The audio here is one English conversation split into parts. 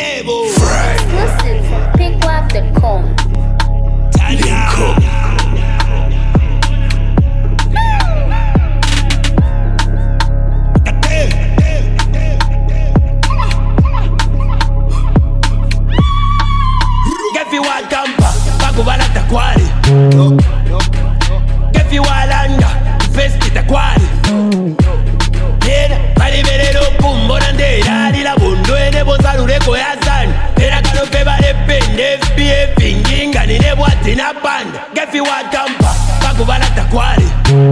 Enable. Exclusive from PickWap.com. Get you one tampa, pakubala takwari. Get you one langa, festi takwari. Era paliberero kumbona ndera lila bundo ene bozalure koyazana. Era kanope bale pende FBF inginga nine bwati na banda. Get you one tampa, pakubala takwari.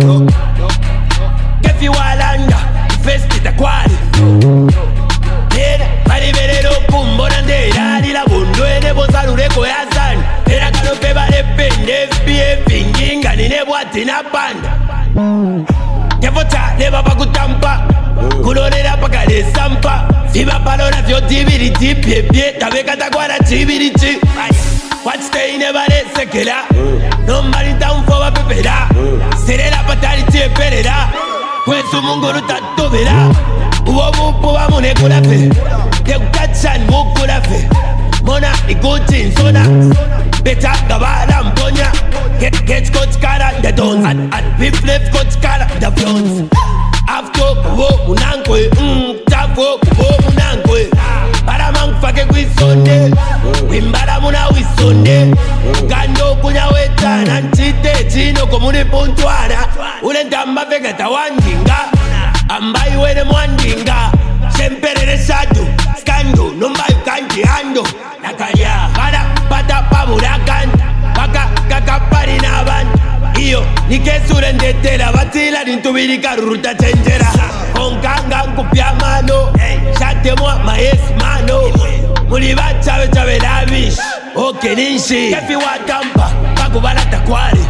Get you one langa, festi takwari. Era paliberero kumbona ndera lila bundo ene bozalure koyazana. Era kanope bale pende FBF inginga nine bwati na banda. Yavota leva pakutampa kulorera pakale sampa viva palona vyotibiri tipyepye tabeka takwara chibirichi watsteine vale sekera nombalita umfova pepera serera patali cheperera kwesu munguru tatuvera uwo bupu vamunekulafe tekutachani mukulafe mona ikuti nsona beta gavala mponya get coach kara the dons at beef left coach kara the fronts after wo munangwe tafo wo munangwe para mangfake kwisonde wimbara muna wisonde gando kunya wetana ntite chino komuni puntwana ule ndamba vegeta wandinga ambai wene mwandinga semperere sadu skando nombai kanji ando nakalya para pata paburakan paka kakapari nabantu iyo nikesure ndetela batila nintubirika ruta chenjera konkanga nkupya mano shatemwa maes mano muli bachabe chabe lavish okenishi kefi watampa pakubala takwari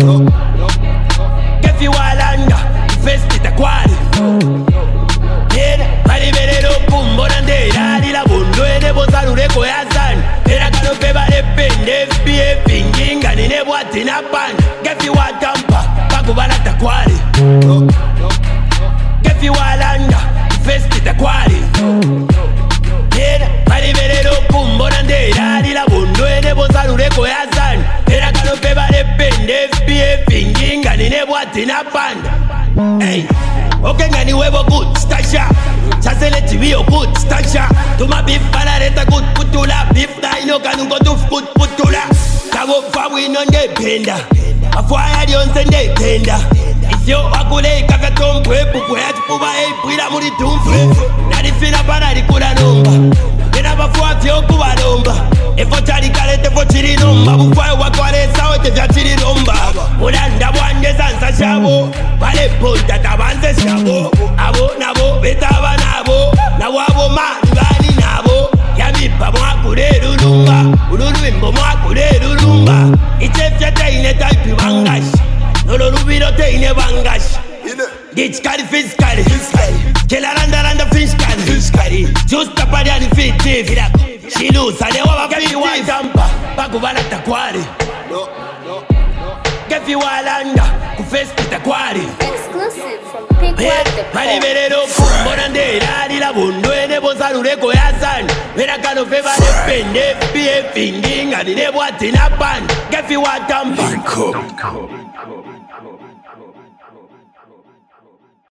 kefi walanga festi takwari era paliberero kumbona ndera lila bundo ene bozalure koyazana era kanope bale pende FBF inginga nine bwati na banda kefi watampa pakubala takwari kefi walanga festi takwari era paliberero kumbona ndera lila bundo ene bozalure koyazana era kanope bale pende FBF inginga nine bwati na banda. Hey, okay, ngani webo good stasha. Chasele chibio good stasha. Tuma beef palareta good putula. Beef na ino kanungo tuf good putula. Kago fawi nonde penda. Afwaya dionse nde tenda. Isyo wakule kaka tompwe. Pupwe atipuba pwila muri tumfwe. Narifina pana rikula nomba. Nena bafwa fyo kuba nomba. Efo chari kalete fo chiri nomba. Bufwa wakware sao te vya chiri nomba. Ulanda wande sansa shabo. Vale ponta tabanze shabo. Abo nabo betaba nabo. Na wabo mangani nabo. Yamipa mwa kure lulumba. Ululwimbo mwa kure lulumba. Ichefya teine taipi bangash. Nololubiro teine bangash. Gitskari fiskari. Kelaranda fiskari. Justa pariani fiti. Shilusa lewa wakefi watampa pakubala takwari. Kefi walanda kufesti takwari. Exclusive from PickWap.com. Paliberero kumbona ndera lila bundo ene bozalure koyazana vera kanope bale pende FBF inginga nine bwati na banda kefi watampa.